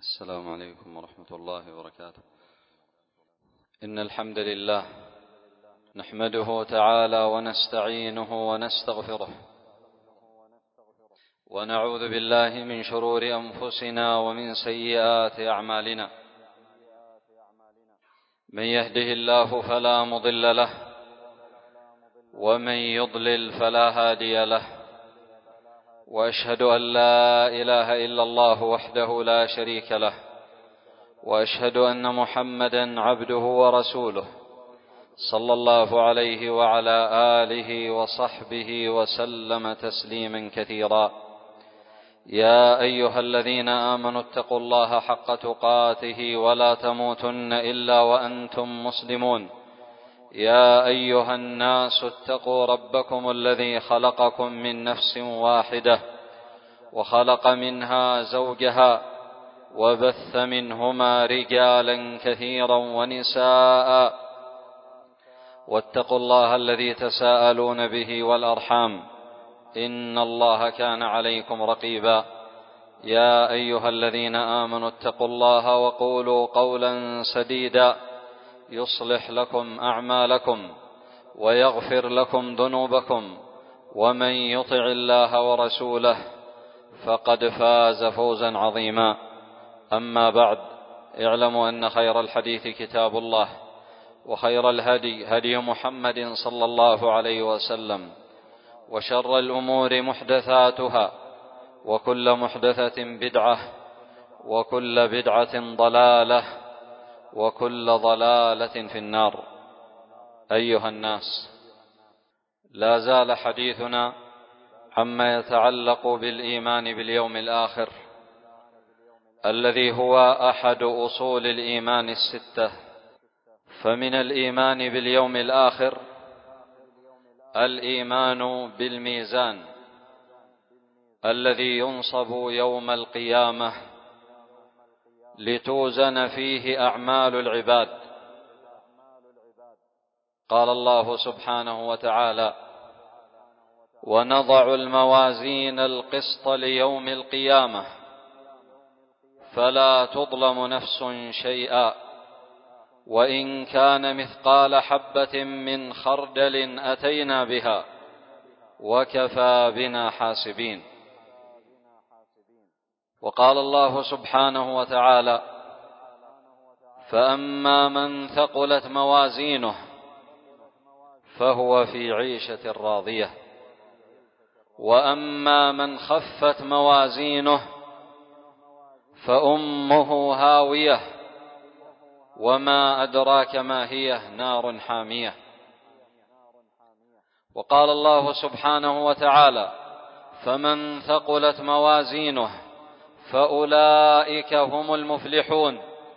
السلام عليكم ورحمة الله وبركاته. إن الحمد لله نحمده تعالى ونستعينه ونستغفره، ونعوذ بالله من شرور أنفسنا ومن سيئات أعمالنا. من يهده الله فلا مضل له، ومن يضلل فلا هادي له، وأشهد أن لا إله إلا الله وحده لا شريك له، وأشهد أن محمدا عبده ورسوله صلى الله عليه وعلى آله وصحبه وسلم تسليما كثيرا. يا أيها الذين آمنوا اتقوا الله حق تقاته ولا تموتن إلا وأنتم مسلمون. يا أيها الناس اتقوا ربكم الذي خلقكم من نفس واحدة، وخلق منها زوجها، وبث منهما رجالا كثيرا ونساء، واتقوا الله الذي تساءلون به والأرحام، إن الله كان عليكم رقيبا. يا أيها الذين آمنوا اتقوا الله وقولوا قولا سديدا يصلح لكم أعمالكم ويغفر لكم ذنوبكم، ومن يطع الله ورسوله فقد فاز فوزا عظيما. أما بعد، اعلموا أن خير الحديث كتاب الله، وخير الهدي هدي محمد صلى الله عليه وسلم، وشر الأمور محدثاتها، وكل محدثة بدعة، وكل بدعة ضلالة، وكل ضلالة في النار. أيها الناس، لا زال حديثنا عما يتعلق بالإيمان باليوم الآخر، الذي هو أحد أصول الإيمان الستة. فمن الإيمان باليوم الآخر الإيمان بالميزان الذي ينصب يوم القيامة لتوزن فيه أعمال العباد. قال الله سبحانه وتعالى: ونضع الموازين القسط ليوم القيامة فلا تظلم نفس شيئا وإن كان مثقال حبة من خردل أتينا بها وكفى بنا حاسبين. وقال الله سبحانه وتعالى: فأما من ثقلت موازينه فهو في عيشة راضية، وأما من خفت موازينه فأمه هاوية وما أدراك ما هي، نار حامية. وقال الله سبحانه وتعالى: فمن ثقلت موازينه فأولئك هم المفلحون،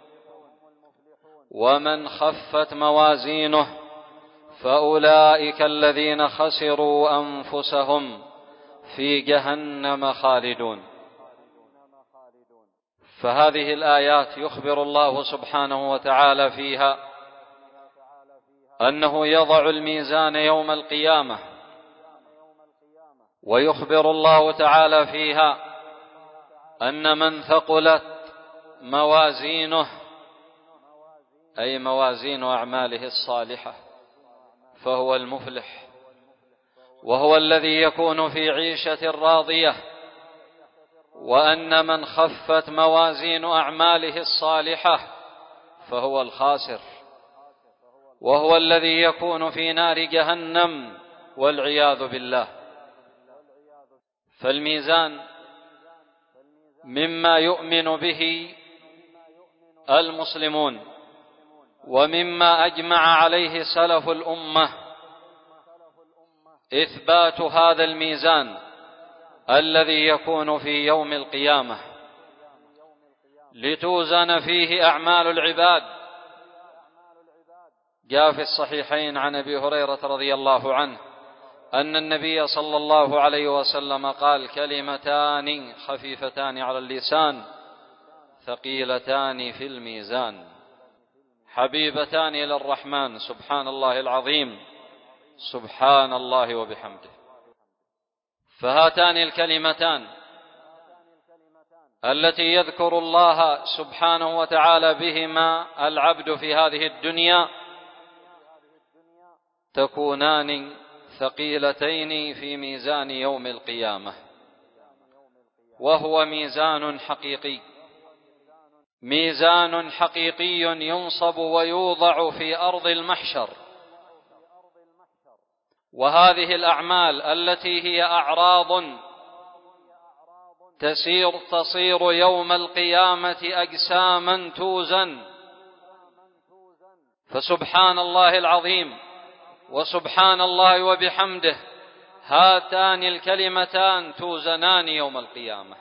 ومن خفت موازينه فأولئك الذين خسروا أنفسهم في جهنم خالدون. فهذه الآيات يخبر الله سبحانه وتعالى فيها أنه يضع الميزان يوم القيامة، ويخبر الله تعالى فيها أن من ثقلت موازينه أي موازين أعماله الصالحة فهو المفلح، وهو الذي يكون في عيشة راضية، وأن من خفت موازين أعماله الصالحة فهو الخاسر، وهو الذي يكون في نار جهنم والعياذ بالله. فالميزان مما يؤمن به المسلمون، ومما أجمع عليه سلف الأمة إثبات هذا الميزان الذي يكون في يوم القيامة لتوزن فيه أعمال العباد. جاء في الصحيحين عن أبي هريرة رضي الله عنه أن النبي صلى الله عليه وسلم قال: كلمتان خفيفتان على اللسان ثقيلتان في الميزان حبيبتان إلى الرحمن سبحان الله العظيم سبحان الله وبحمده. فهاتان الكلمتان التي يذكر الله سبحانه وتعالى بهما العبد في هذه الدنيا تكونان ثقيلتين في ميزان يوم القيامة، وهو ميزان حقيقي، ميزان حقيقي ينصب ويوضع في أرض المحشر. وهذه الأعمال التي هي أعراض تصير يوم القيامة أجساما توزن، فسبحان الله العظيم وسبحان الله وبحمده هاتان الكلمتان توزنان يوم القيامة.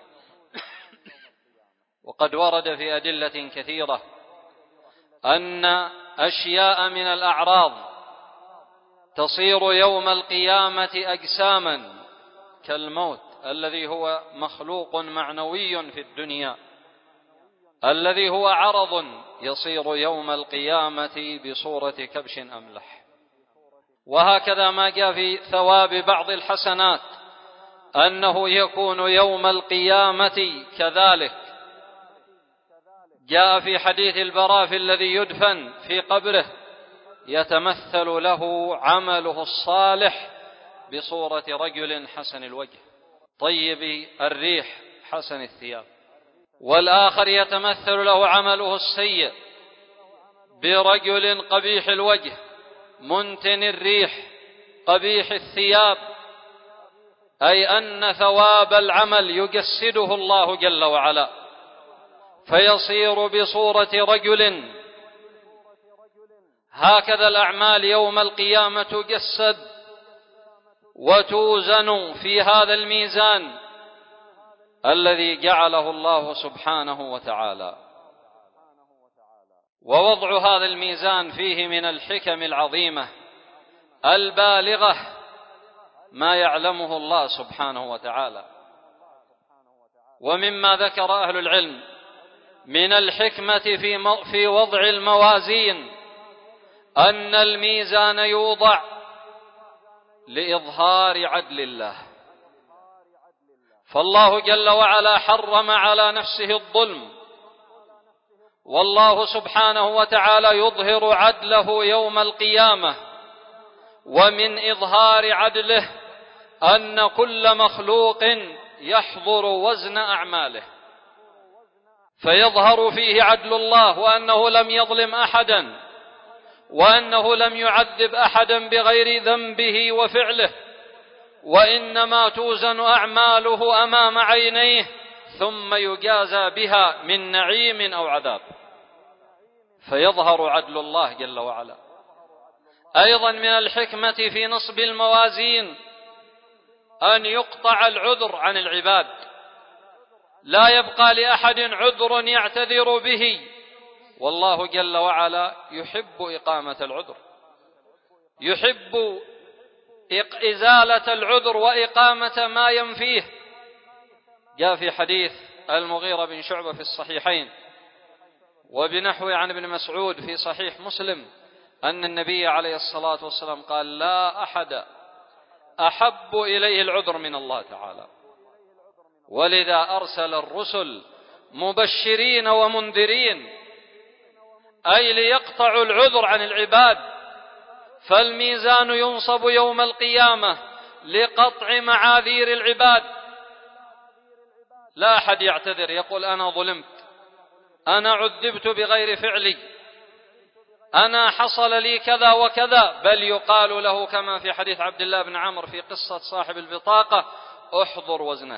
وقد ورد في أدلة كثيرة أن أشياء من الأعراض تصير يوم القيامة أجساما، كالموت الذي هو مخلوق معنوي في الدنيا، الذي هو عرض يصير يوم القيامة بصورة كبش أملح. وهكذا ما جاء في ثواب بعض الحسنات أنه يكون يوم القيامة كذلك. جاء في حديث البراء الذي يدفن في قبره يتمثل له عمله الصالح بصورة رجل حسن الوجه طيب الريح حسن الثياب، والآخر يتمثل له عمله السيء برجل قبيح الوجه منتن الريح قبيح الثياب، أي أن ثواب العمل يجسده الله جل وعلا فيصير بصورة رجل. هكذا الأعمال يوم القيامة تجسد وتوزن في هذا الميزان الذي جعله الله سبحانه وتعالى. ووضع هذا الميزان فيه من الحكم العظيمة البالغة ما يعلمه الله سبحانه وتعالى. ومما ذكر أهل العلم من الحكمة في وضع الموازين أن الميزان يوضع لإظهار عدل الله، فالله جل وعلا حرم على نفسه الظلم، والله سبحانه وتعالى يظهر عدله يوم القيامة. ومن إظهار عدله أن كل مخلوق يحضر وزن أعماله فيظهر فيه عدل الله، وأنه لم يظلم أحدا، وأنه لم يعذب أحدا بغير ذنبه وفعله، وإنما توزن أعماله أمام عينيه ثم يجازى بها من نعيم أو عذاب، فيظهر عدل الله جل وعلا. أيضا من الحكمة في نصب الموازين أن يقطع العذر عن العباد، لا يبقى لأحد عذر يعتذر به، والله جل وعلا يحب إقامة العذر، يحب إزالة العذر وإقامة ما ينفيه. جاء في حديث المغيرة بن شعبة في الصحيحين وبنحوه عن ابن مسعود في صحيح مسلم أن النبي عليه الصلاة والسلام قال: لا أحد أحب إليه العذر من الله تعالى، ولذا أرسل الرسل مبشرين ومنذرين، أي ليقطعوا العذر عن العباد. فالميزان ينصب يوم القيامة لقطع معاذير العباد، لا أحد يعتذر يقول أنا ظلمت، أنا عذبت بغير فعلي، أنا حصل لي كذا وكذا، بل يقال له كما في حديث عبد الله بن عمرو في قصة صاحب البطاقة: احضر وزنك،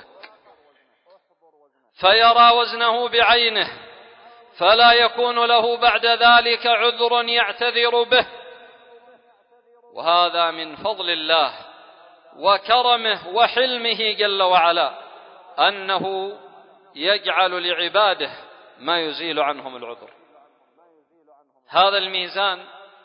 فيرى وزنه بعينه، فلا يكون له بعد ذلك عذر يعتذر به. وهذا من فضل الله وكرمه وحلمه جل وعلا أنه يجعل لعباده ما يزيل عنهم العذر. هذا الميزان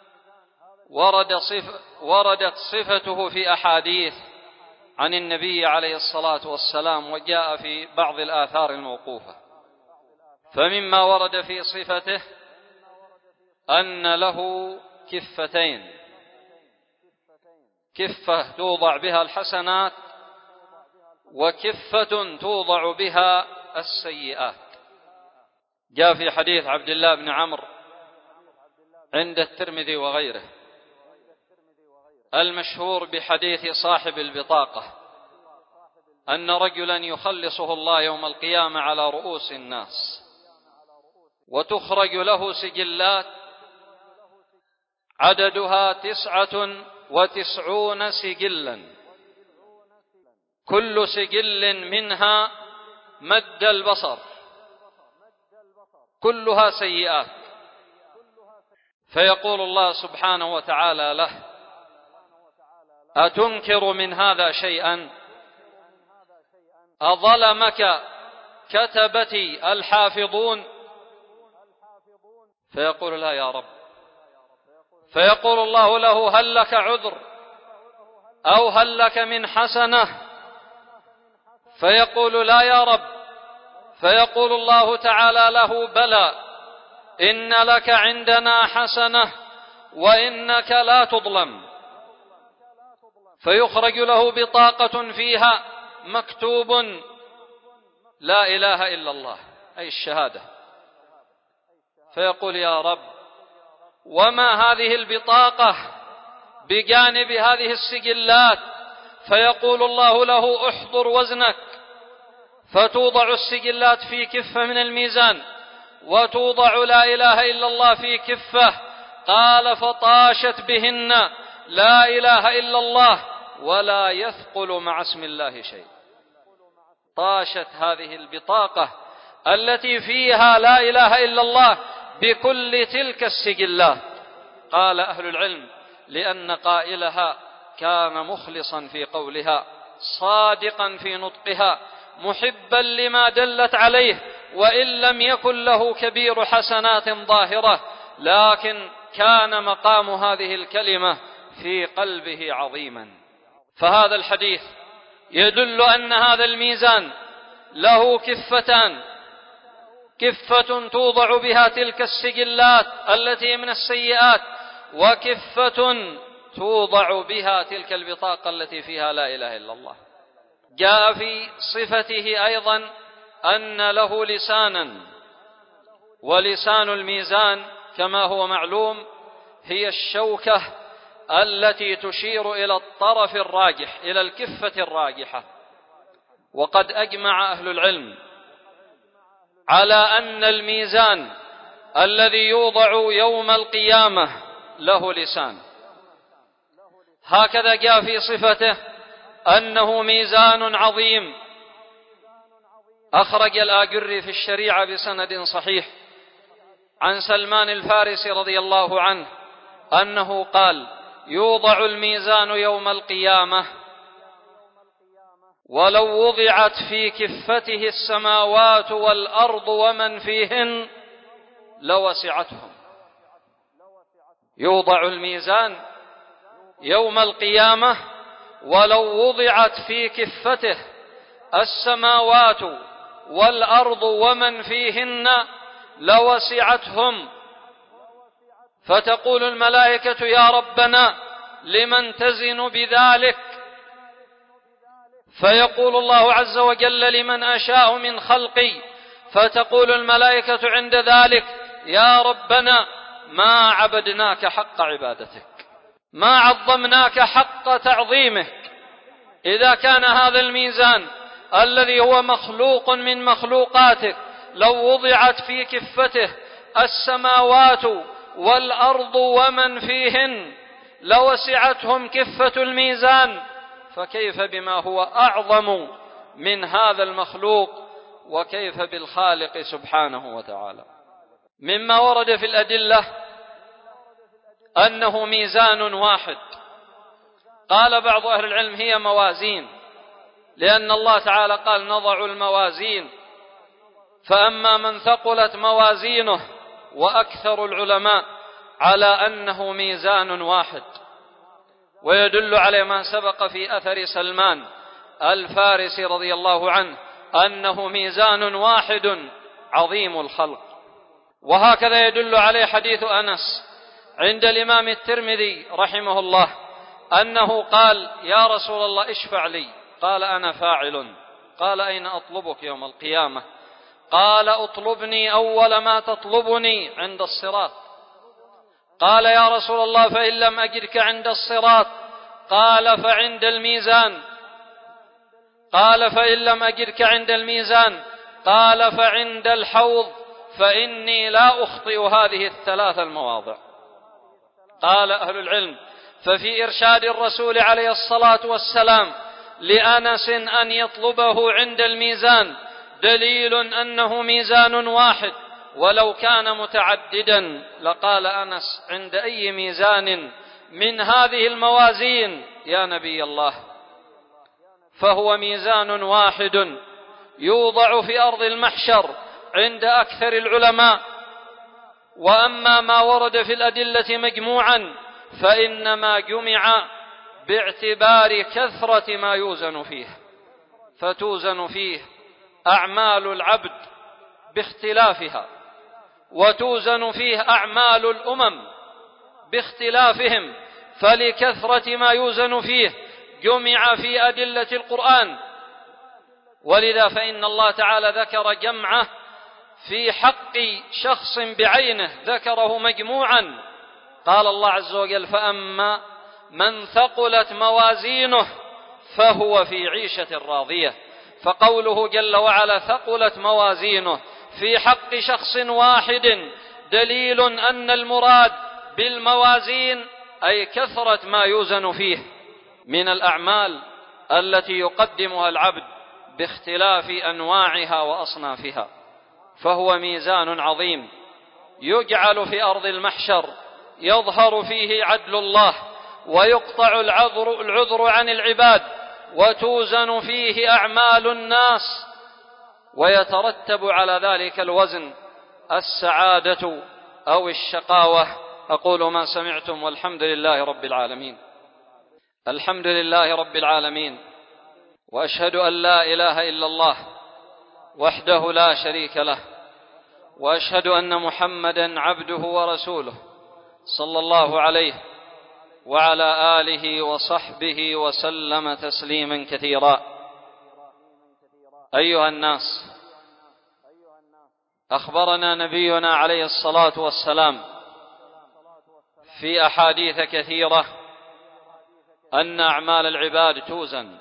وردت صفته في أحاديث عن النبي عليه الصلاة والسلام، وجاء في بعض الآثار الموقوفة. فمما ورد في صفته أن له كفتين، كفة توضع بها الحسنات وكفة توضع بها السيئات. جاء في حديث عبد الله بن عمرو عند الترمذي وغيره المشهور بحديث صاحب البطاقة أن رجلا يخلصه الله يوم القيامة على رؤوس الناس، وتخرج له سجلات عددها 99 سجلا، كل سجل منها مد البصر، كلها سيئات. فيقول الله سبحانه وتعالى له: أتنكر من هذا شيئا؟ أظلمك كتبتي الحافظون؟ فيقول: لا يا رب. فيقول الله له: هل لك عذر أو هل لك من حسنة؟ فيقول: لا يا رب. فيقول الله تعالى له: بلى، إن لك عندنا حسنة وإنك لا تظلم. فيخرج له بطاقة فيها مكتوب: لا إله إلا الله، أي الشهادة. فيقول: يا رب، وما هذه البطاقة بجانب هذه السجلات؟ فيقول الله له: احضر وزنك. فتوضع السجلات في كفة من الميزان، وتوضع لا إله إلا الله في كفة. قال: فطاشت بهن لا إله إلا الله ولا يثقل مع اسم الله شيء. طاشت هذه البطاقة التي فيها لا إله إلا الله بكل تلك السجلات. قال أهل العلم: لأن قائلها كان مخلصا في قولها، صادقا في نطقها، محبا لما دلت عليه، وإن لم يكن له كبير حسنات ظاهرة، لكن كان مقام هذه الكلمة في قلبه عظيما. فهذا الحديث يدل أن هذا الميزان له كفتان: كفة توضع بها تلك السجلات التي من السيئات، وكفة توضع بها تلك البطاقة التي فيها لا إله إلا الله. جاء في صفته أيضا أن له لسانا، ولسان الميزان كما هو معلوم هي الشوكة التي تشير إلى الطرف الراجح، إلى الكفة الراجحة. وقد أجمع أهل العلم على أن الميزان الذي يوضع يوم القيامة له لسان. هكذا جاء في صفته أنه ميزان عظيم. أخرج الآجري في الشريعة بسند صحيح عن سلمان الفارسي رضي الله عنه أنه قال: يوضع الميزان يوم القيامة ولو وضعت في كفته السماوات والأرض ومن فيهن لوسعتهم. يوضع الميزان يوم القيامة ولو وضعت في كفته السماوات والأرض ومن فيهن لوسعتهم. فتقول الملائكة: يا ربنا لمن تزن بذلك؟ فيقول الله عز وجل: لمن أشاء من خلقي. فتقول الملائكة عند ذلك: يا ربنا ما عبدناك حق عبادتك، ما عظمناك حق تعظيمك. إذا كان هذا الميزان الذي هو مخلوق من مخلوقاتك لو وضعت في كفته السماوات والأرض ومن فيهن لوسعتهم كفة الميزان، فكيف بما هو أعظم من هذا المخلوق، وكيف بالخالق سبحانه وتعالى. مما ورد في الأدلة أنه ميزان واحد. قال بعض أهل العلم: هي موازين، لأن الله تعالى قال: نضع الموازين. فأما من ثقلت موازينه، وأكثر العلماء على أنه ميزان واحد. ويدل على ما سبق في أثر سلمان الفارسي رضي الله عنه أنه ميزان واحد عظيم الخلق. وهكذا يدل عليه حديث أنس عند الإمام الترمذي رحمه الله أنه قال: يا رسول الله اشفع لي. قال: أنا فاعل. قال: أين أطلبك يوم القيامة؟ قال اطلبني أول ما تطلبني عند الصراط. قال يا رسول الله فإن لم أجدك عند الصراط؟ قال فعند الميزان. قال فإن لم أجدك عند الميزان؟ قال فعند الحوض، فإني لا أخطئ هذه الثلاث المواضع. قال أهل العلم: ففي إرشاد الرسول عليه الصلاة والسلام لأنس أن يطلبه عند الميزان دليل أنه ميزان واحد، ولو كان متعددا لقال أنس: عند أي ميزان من هذه الموازين يا نبي الله؟ فهو ميزان واحد يوضع في أرض المحشر عند أكثر العلماء. وأما ما ورد في الأدلة مجموعا فإنما جمع باعتبار كثرة ما يوزن فيه، فتوزن فيه أعمال العبد باختلافها، وتوزن فيه أعمال الأمم باختلافهم، فلكثرة ما يوزن فيه جمع في أدلة القرآن. ولذا فإن الله تعالى ذكر جمعه في حق شخص بعينه، ذكره مجموعا. قال الله عز وجل: فأما من ثقلت موازينه فهو في عيشة راضية. فقوله جل وعلا ثقلت موازينه في حق شخص واحد دليل أن المراد بالموازين أي كثرة ما يوزن فيه من الأعمال التي يقدمها العبد باختلاف أنواعها وأصنافها. فهو ميزان عظيم يجعل في أرض المحشر يظهر فيه عدل الله، ويقطع العذر عن العباد، وتوزن فيه أعمال الناس، ويترتب على ذلك الوزن السعادة أو الشقاوة. أقول ما سمعتم والحمد لله رب العالمين. الحمد لله رب العالمين، وأشهد أن لا إله إلا الله وحده لا شريك له، وأشهد أن محمدا عبده ورسوله صلى الله عليه وعلى آله وصحبه وسلم تسليما كثيرا. أيها الناس، أخبرنا نبينا عليه الصلاة والسلام في أحاديث كثيرة أن أعمال العباد توزن،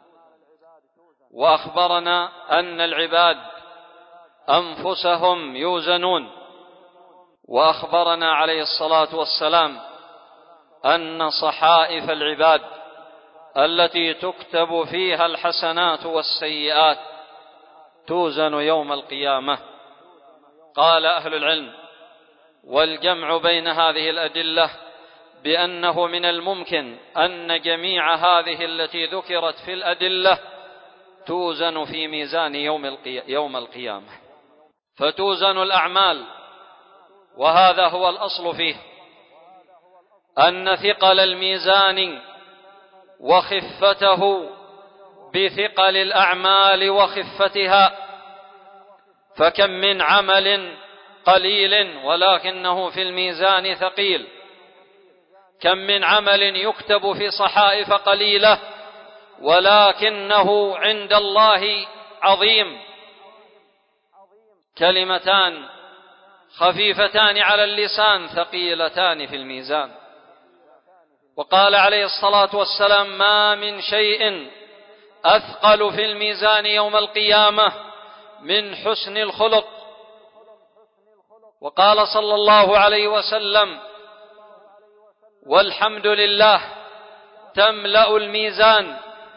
وأخبرنا أن العباد أنفسهم يوزنون، وأخبرنا عليه الصلاة والسلام أن صحائف العباد التي تكتب فيها الحسنات والسيئات توزن يوم القيامة. قال أهل العلم: والجمع بين هذه الأدلة بأنه من الممكن أن جميع هذه التي ذكرت في الأدلة توزن في ميزان يوم القيامة، فتوزن الأعمال. وهذا هو الأصل فيه، أن ثقل الميزان وخفته بثقل الأعمال وخفتها. فكم من عمل قليل ولكنه في الميزان ثقيل، كم من عمل يكتب في صحائف قليلة ولكنه عند الله عظيم. كلمتان خفيفتان على اللسان ثقيلتان في الميزان. وقال عليه الصلاة والسلام: ما من شيء أثقل في الميزان يوم القيامة من حسن الخلق. وقال صلى الله عليه وسلم: والحمد لله تملأ الميزان.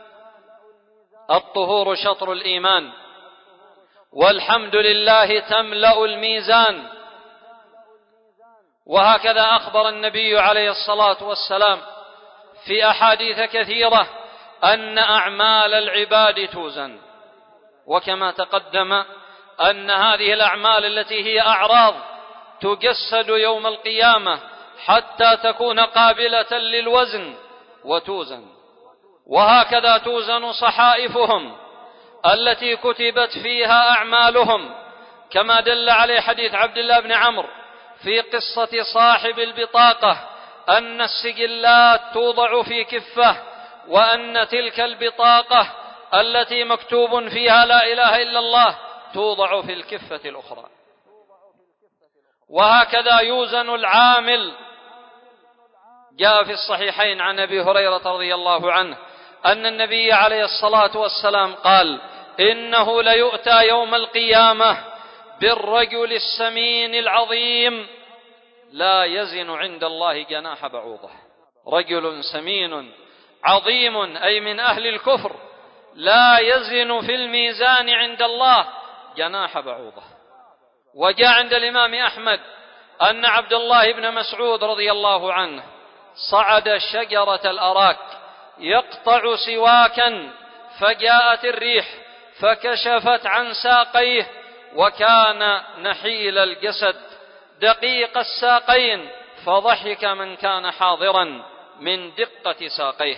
الطهور شطر الإيمان، والحمد لله تملأ الميزان. وهكذا أخبر النبي عليه الصلاة والسلام في أحاديث كثيرة أن أعمال العباد توزن. وكما تقدم أن هذه الأعمال التي هي أعراض تجسد يوم القيامة حتى تكون قابلة للوزن وتوزن. وهكذا توزن صحائفهم التي كتبت فيها أعمالهم، كما دل عليه حديث عبد الله بن عمرو في قصة صاحب البطاقة أن السجلات توضع في كفة، وأن تلك البطاقة التي مكتوب فيها لا إله إلا الله توضع في الكفة الأخرى. وهكذا يوزن العامل. جاء في الصحيحين عن أبي هريرة رضي الله عنه أن النبي عليه الصلاة والسلام قال: إنه ليؤتى يوم القيامة بالرجل السمين العظيم لا يزن عند الله جناح بعوضة. رجل سمين عظيم أي من أهل الكفر لا يزن في الميزان عند الله جناح بعوضة. وجاء عند الإمام أحمد أن عبد الله بن مسعود رضي الله عنه صعد شجرة الأراك يقطع سواكا، فجاءت الريح فكشفت عن ساقيه، وكان نحيل الجسد دقيق الساقين، فضحك من كان حاضرا من دقة ساقيه.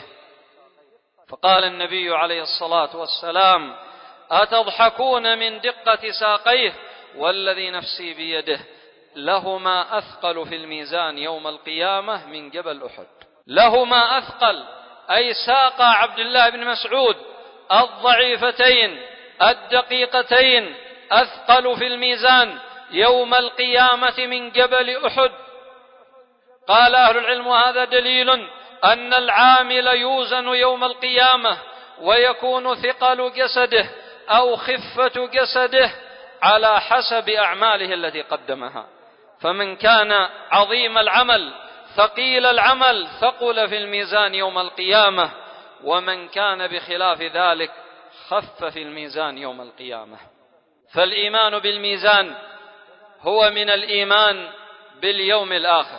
فقال النبي عليه الصلاة والسلام: أتضحكون من دقة ساقيه؟ والذي نفسي بيده لهما أثقل في الميزان يوم القيامة من جبل أحد. لهما أثقل أي ساقا عبد الله بن مسعود الضعيفتين الدقيقتين أثقل في الميزان يوم القيامة من جبل أحد. قال أهل العلم: هذا دليل أن العامل يوزن يوم القيامة ويكون ثقل جسده أو خفة جسده على حسب أعماله التي قدمها. فمن كان عظيم العمل ثقيل العمل ثقل في الميزان يوم القيامة، ومن كان بخلاف ذلك خف في الميزان يوم القيامة. فالإيمان بالميزان هو من الإيمان باليوم الآخر،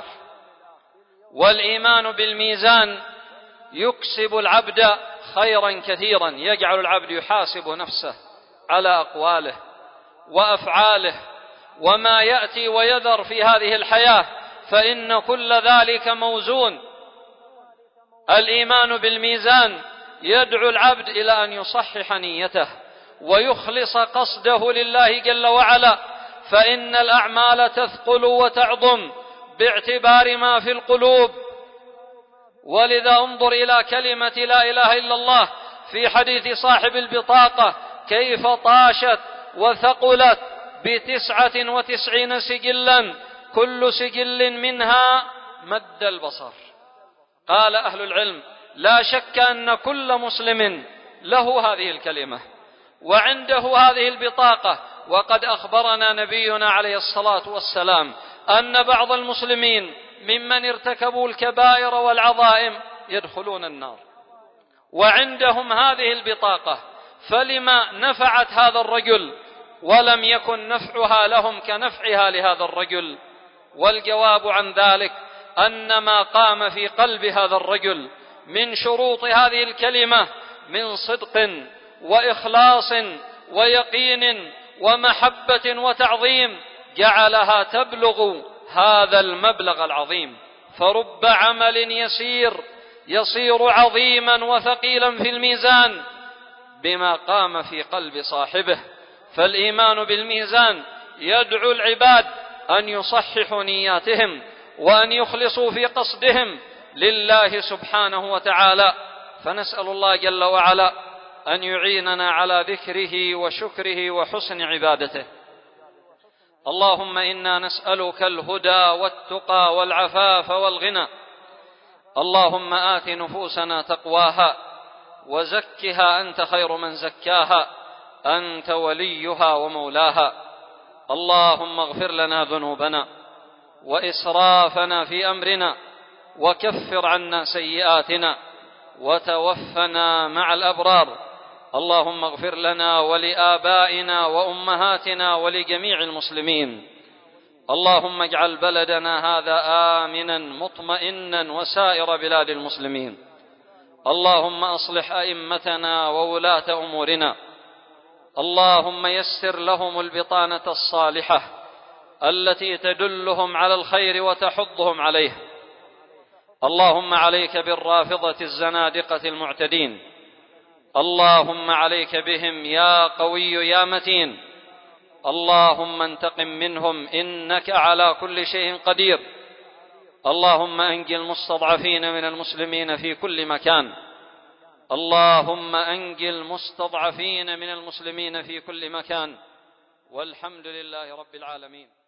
والإيمان بالميزان يكسب العبد خيرا كثيرا، يجعل العبد يحاسب نفسه على أقواله وأفعاله وما يأتي ويذر في هذه الحياة، فإن كل ذلك موزون. الإيمان بالميزان يدعو العبد إلى أن يصحح نيته ويخلص قصده لله جل وعلا، فإن الأعمال تثقل وتعظم باعتبار ما في القلوب. ولذا انظر إلى كلمة لا إله إلا الله في حديث صاحب البطاقة كيف طاشت وثقلت ب99 سجلا، كل سجل منها مد البصر. قال أهل العلم: لا شك أن كل مسلم له هذه الكلمة وعنده هذه البطاقة. وقد أخبرنا نبينا عليه الصلاة والسلام أن بعض المسلمين ممن ارتكبوا الكبائر والعظائم يدخلون النار وعندهم هذه البطاقة، فلما نفعت هذا الرجل ولم يكن نفعها لهم كنفعها لهذا الرجل؟ والجواب عن ذلك أن ما قام في قلب هذا الرجل من شروط هذه الكلمة من صدق وإخلاص ويقين ومحبة وتعظيم جعلها تبلغ هذا المبلغ العظيم. فرب عمل يصير عظيما وثقيلا في الميزان بما قام في قلب صاحبه. فالإيمان بالميزان يدعو العباد أن يصححوا نياتهم وأن يخلصوا في قصدهم لله سبحانه وتعالى. فنسأل الله جل وعلا أن يعيننا على ذكره وشكره وحسن عبادته. اللهم إنا نسألك الهدى والتقى والعفاف والغنى. اللهم آت نفوسنا تقواها وزكها أنت خير من زكاها، أنت وليها ومولاها. اللهم اغفر لنا ذنوبنا وإسرافنا في أمرنا وكفر عنا سيئاتنا وتوفنا مع الأبرار. اللهم اغفر لنا ولآبائنا وأمهاتنا ولجميع المسلمين. اللهم اجعل بلدنا هذا آمنا مطمئنا وسائر بلاد المسلمين. اللهم أصلح أئمتنا وولاة أمورنا. اللهم يسر لهم البطانة الصالحة التي تدلهم على الخير وتحضهم عليه. اللهم عليك بالرافضة الزنادقة المعتدين. اللهم عليك بهم يا قوي يا متين. اللهم انتقم منهم إنك على كل شيء قدير. اللهم أنج المستضعفين من المسلمين في كل مكان. اللهم أنج المستضعفين من المسلمين في كل مكان. والحمد لله رب العالمين.